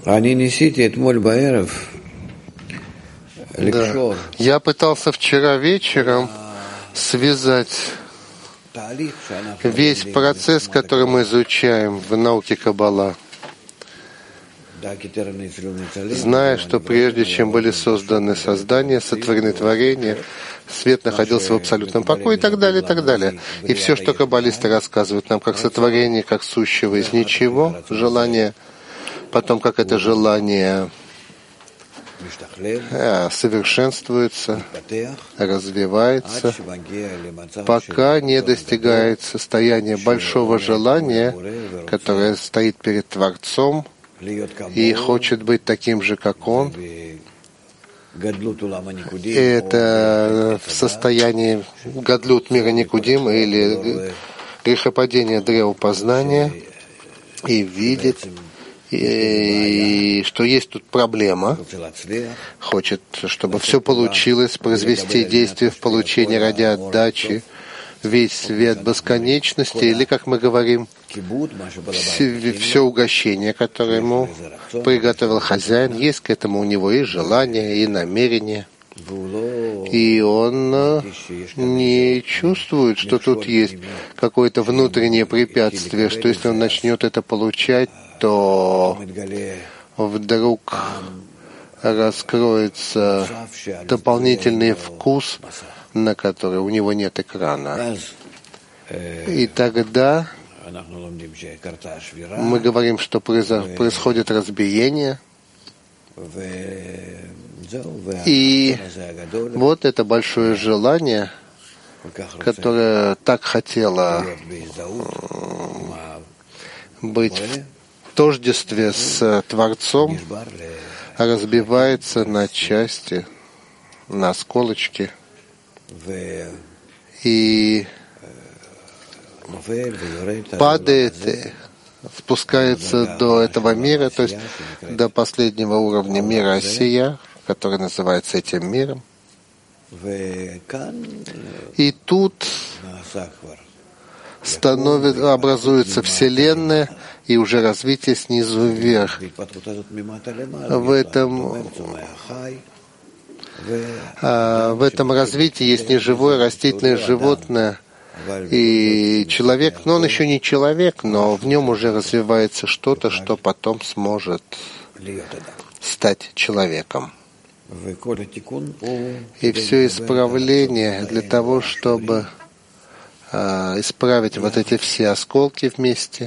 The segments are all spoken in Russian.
Да. Я пытался вчера вечером связать весь процесс, который мы изучаем в науке Каббала, зная, что прежде чем были созданы создания, сотворены творения, свет находился в абсолютном покое и так далее, и так далее. И все, что каббалисты рассказывают нам, как сотворение, как сущего из ничего, желание, потом как это желание совершенствуется, развивается, пока не достигает состояния большого желания, которое стоит перед Творцом и хочет быть таким же, как Он. И это в состоянии гадлют мира Никудим или грехопадения древа познания, и видит, и что есть тут проблема, хочет, чтобы все получилось, произвести действие в получении ради отдачи, весь свет бесконечности, или, как мы говорим, все угощение, которое ему приготовил хозяин, есть к этому у него и желание, и намерение. И он не чувствует, что тут есть какое-то внутреннее препятствие, что если он начнет это получать, то вдруг раскроется дополнительный вкус, на который у него нет экрана. И тогда мы говорим, что происходит разбиение, и вот это большое желание, которое так хотело быть в тождестве с Творцом, разбивается на части, на осколочки, и падает, спускается до этого мира, то есть до последнего уровня мира Осия, который называется этим миром. И тут образуется Вселенная, и уже развитие снизу вверх. В этом развитии есть неживое, растительное, животное и человек, но он еще не человек, но в нем уже развивается что-то, что потом сможет стать человеком. И все исправление для того, чтобы исправить вот эти все осколки вместе.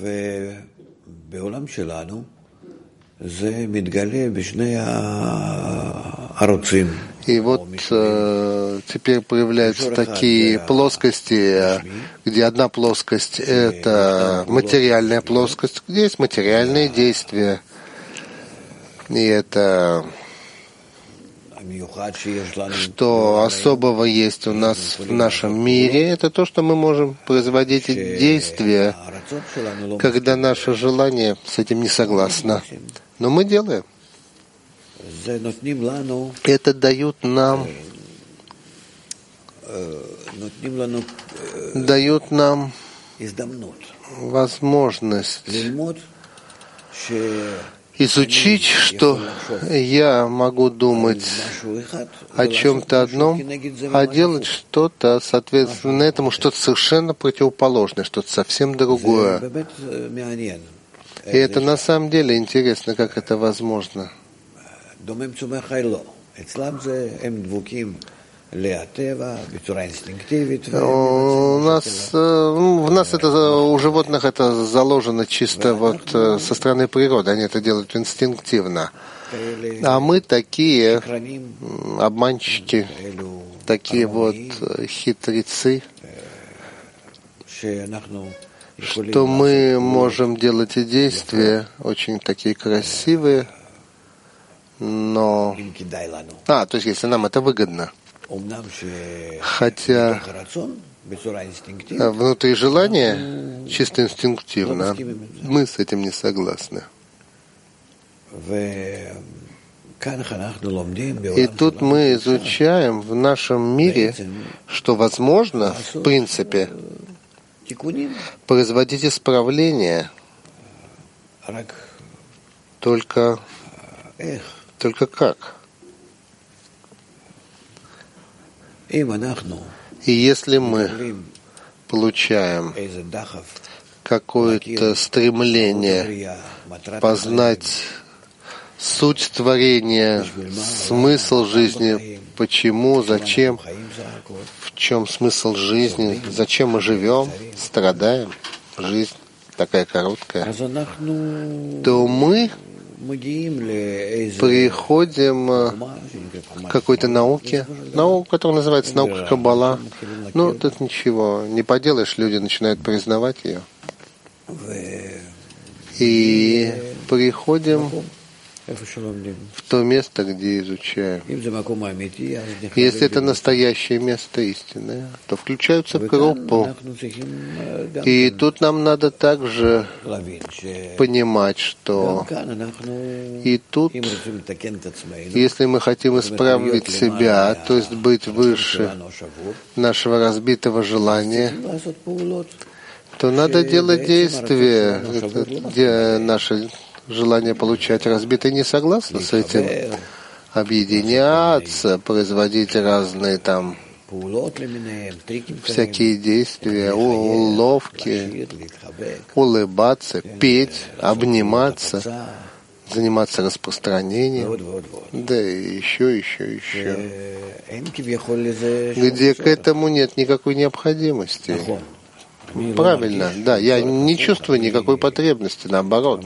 И вот теперь появляются такие плоскости, где одна плоскость — это материальная плоскость, где есть материальные действия. И это что особого есть у нас в нашем мире, это то, что мы можем производить действия, когда наше желание с этим не согласно. Но мы делаем. Это дает нам возможность изучить, что я могу думать о чем-то одном, а делать что-то, соответственно, этому что-то совершенно противоположное, что-то совсем другое. И это на самом деле интересно, как это возможно. У нас это, у животных это заложено чисто вот со стороны природы, они это делают инстинктивно. А мы такие обманщики, такие вот хитрецы, что мы можем делать и действия очень такие красивые, но... то есть если нам это выгодно. Хотя внутри желания чисто инстинктивно мы с этим не согласны. И тут мы изучаем в нашем мире, что возможно, в принципе, производить исправления Только как? И если мы получаем какое-то стремление познать суть творения, смысл жизни, почему, зачем, в чем смысл жизни, зачем мы живем, страдаем, жизнь такая короткая, то мы приходим к какой-то науке, которая называется наука Каббала. Ну, тут ничего не поделаешь, люди начинают признавать ее. И приходим в то место, где изучаем. Если это настоящее место истины, то включаются в группу. И тут нам надо также понимать, что и тут, если мы хотим исправить себя, то есть быть выше нашего разбитого желания, то надо делать действия, где наше желание получать разбитое не согласно с этим, объединяться, производить разные там всякие действия, уловки, улыбаться, петь, обниматься, заниматься распространением, да и еще. Где к этому нет никакой необходимости. Правильно, да, я не чувствую никакой потребности, наоборот.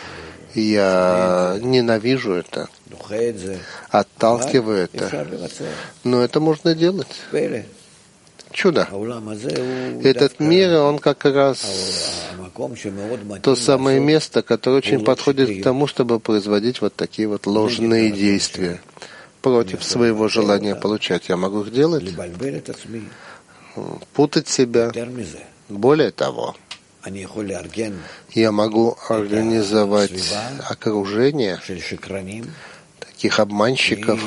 Я ненавижу это, отталкиваю это, но это можно делать. Чудо. Этот мир, он как раз то самое место, которое очень подходит к тому, чтобы производить вот такие вот ложные действия против своего желания получать. Я могу их делать, путать себя. Более того, я могу организовать окружение таких обманщиков,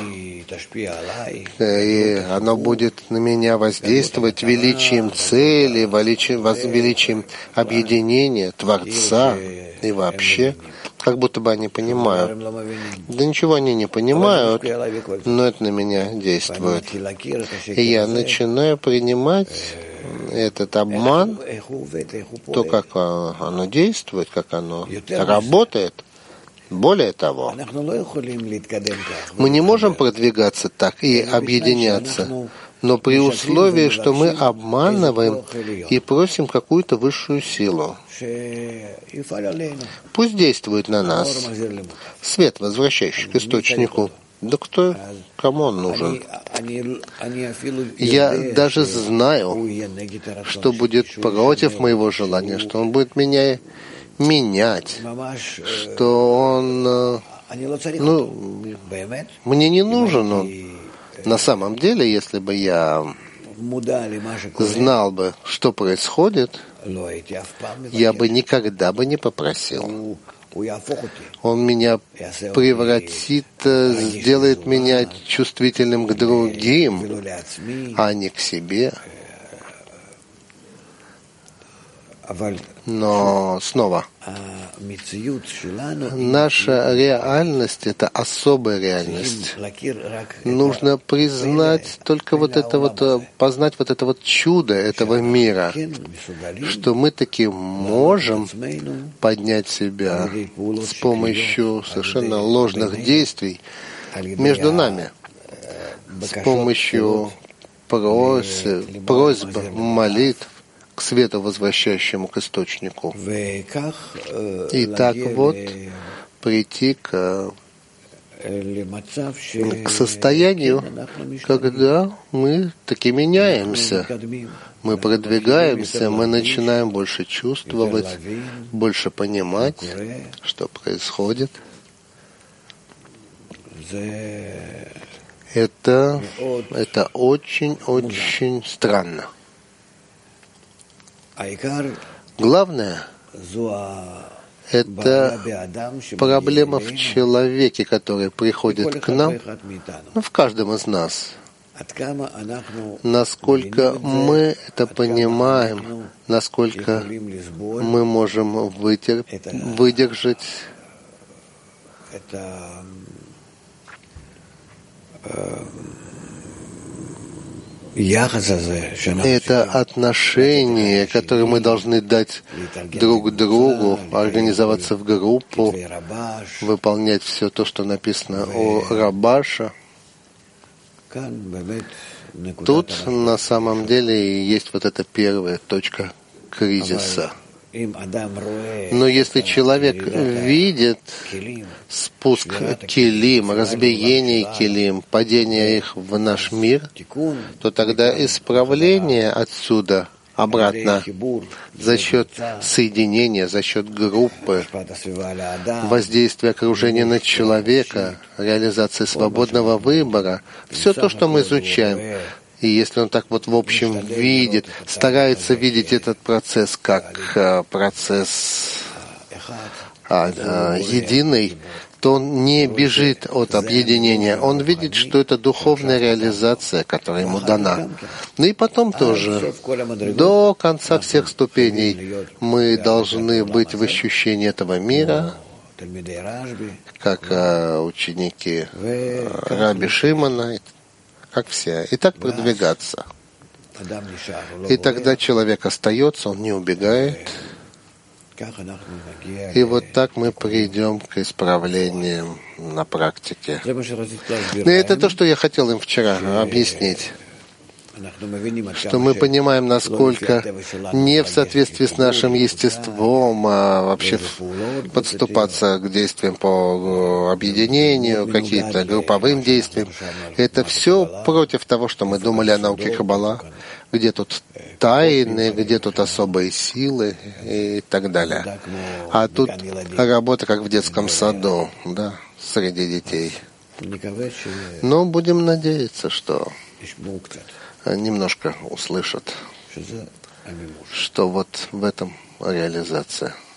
и оно будет на меня воздействовать величием цели, величием объединения Творца и вообще, как будто бы они понимают. Да ничего они не понимают, но это на меня действует. И я начинаю принимать этот обман, то, как оно действует, как оно работает. Более того, мы не можем продвигаться так и объединяться, но при условии, что мы обманываем и просим какую-то высшую силу. Пусть действует на нас свет, возвращающий к источнику. Да кому он нужен? Я даже знаю, что будет против моего желания, что он будет меня менять, что он, мне не нужен он. На самом деле, если бы я знал бы, что происходит, я бы никогда бы не попросил. Он меня превратит, сделает меня чувствительным к другим, а не к себе. Но снова, наша реальность — это особая реальность. Нужно признать только вот это вот, познать вот это вот чудо этого мира, что мы таки можем поднять себя с помощью совершенно ложных действий между нами, с помощью просьб, молитв, к свету, возвращающему к источнику. И так вот прийти к состоянию, когда мы таки меняемся, мы продвигаемся, мы начинаем больше чувствовать, больше понимать, что происходит. Это очень-очень странно. Главное — это проблема в человеке, который приходит к нам, в каждом из нас. Насколько мы это понимаем, насколько мы можем выдержать Это отношение, которое мы должны дать друг другу, организоваться в группу, выполнять все то, что написано о Рабаша. Тут на самом деле есть вот эта первая точка кризиса. Но если человек видит спуск килим, разбиение килим, падение их в наш мир, то тогда исправление отсюда обратно за счет соединения, за счет группы, воздействия окружения на человека, реализации свободного выбора, все то, что мы изучаем. И если он так вот в общем видит, старается видеть этот процесс как процесс единый, то он не бежит от объединения. Он видит, что это духовная реализация, которая ему дана. Ну и потом тоже, до конца всех ступеней, мы должны быть в ощущении этого мира, как ученики Раби Шимона, как все, и так продвигаться. И тогда человек остается, он не убегает. И вот так мы придем к исправлениям на практике. И это то, что я хотел им вчера объяснить. Что мы понимаем, насколько не в соответствии с нашим естеством, а вообще подступаться к действиям по объединению, каким-то групповым действиям. Это все против того, что мы думали о науке Каббала, где тут тайны, где тут особые силы и так далее. А тут работа как в детском саду, да, среди детей. Но будем надеяться, что немножко услышат, что вот в этом реализация.